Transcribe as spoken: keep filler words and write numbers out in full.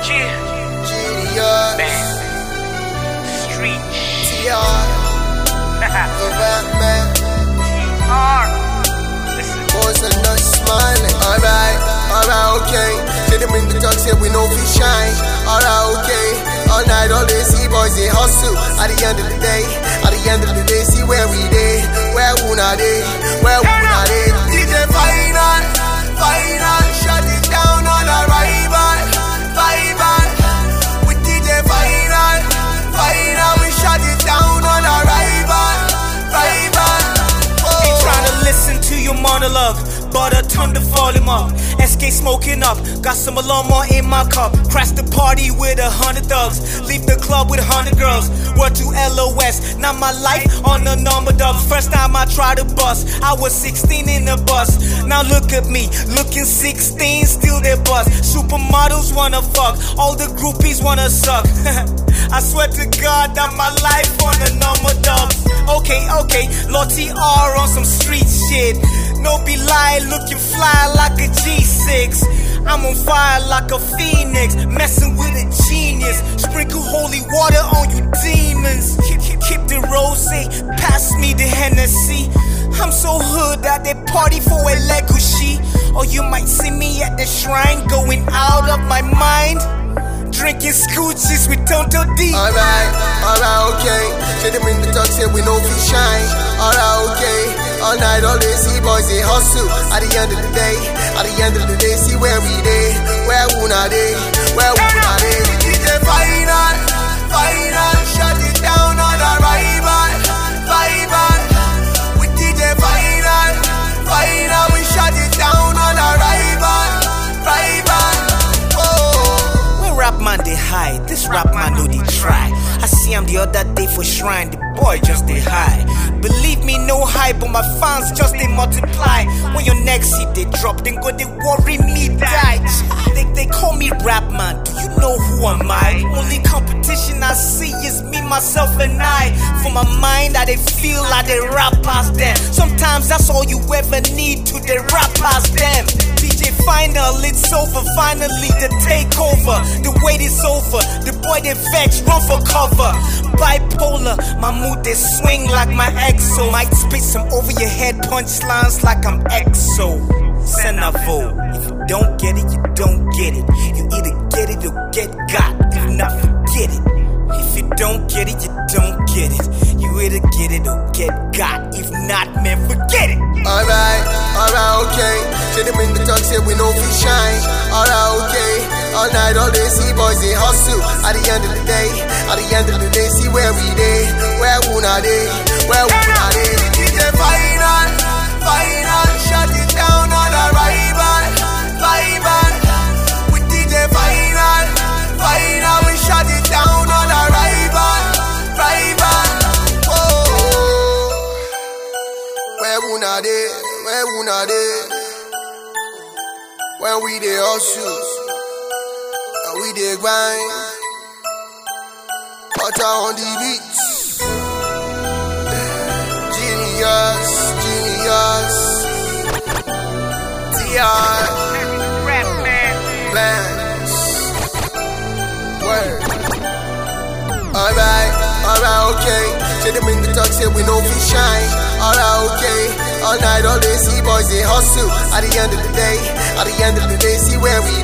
Genius. Man. Street. T R. The rap man. T R. Listen. Boys are not smiling. Alright, alright, okay. Say them in the talk, say we know we shine. Alright, okay. All night, all day, see boys, they hustle. At the end of the day, at the end of the day, see where we dey. Where we not dey, where we not dey. D J Final, Final, shut it down on arrival. Final, with D J Final, Final, we shut it down on arrival. Final. Ain't tryna listen to your monologue, but a ton to volume up. S K smoking up, got some Aloma in my cup. Crash the party with a hundred thugs, leave the club with a hundred girls. Word to L O S, now my life on the number dubs. First time I tried to bust, I was sixteen in the bus. Now look at me, looking sixteen, still they bust. Supermodels wanna fuck, all the groupies wanna suck. I swear to God that my life on the number dubs. Okay, okay, Lord T R on some street shit. No be lie, looking fly like a G six. I'm on fire like a phoenix, messing with a genius. Sprinkle holy water on you demons. Keep, keep, keep the rose, pass me the Hennessy. I'm so hood that they party for a legacy. Or you might see me at the shrine, going out of my mind, drinking scooches with Tonto D. Alright, alright, okay. Say them in the talk, say we know we shine. Alright, okay. All night, all day, see boys, they hustle. At the end of the day, at the end of the day, see where we dey. Where we not dey, where we not dey. D J Final, Final, shut it down on arrival. Final, with D J Final, Final, we shut it down on arrival. Final, oh. When rap man they hide, this rap man know they try. I see him the other day for shrine, the boy just they high. Believe me, no hype, but my fans just they multiply. When your next hit they drop, then go they worry me die. They, they call me rap man, do you know who am I? Only competition I see is me, myself and I. For my mind, I they feel like they rap past them. Sometimes that's all you ever need to they rap past them. D J Final, it's over, finally the takeover. The wait is over, the boy they vex, run for cover. Bipolar, my mood they swing like my exo. Might spit some over your head punchlines like I'm exo. Senavo, if you don't get it, you don't get it. You either get it or get got, if not forget it. If you don't get it, you don't get it. You either get it or get got, if not, man, forget it. Alright, alright, okay. Say them in the talk, say we know we shine. Alright, okay. All night, all day, see boys, they hustle. At the end of the day, at the end of the day, see where we dey. Where we not dey, where we not dey. D J Final, Final, shut it down on arrival. Final, with D J Final, Final, we shut it down on arrival. Final, oh. Where we not dey, where we not dey. When we dey hustle, we dey grind, butter on the beats. Genius, genius. T R. Rap man. Plans. Word. Alright, alright, okay. Say them in the talk, say we know we shine. Alright, okay. All night, all day, see boys, they hustle. At the end of the day, at the end of the day, see where we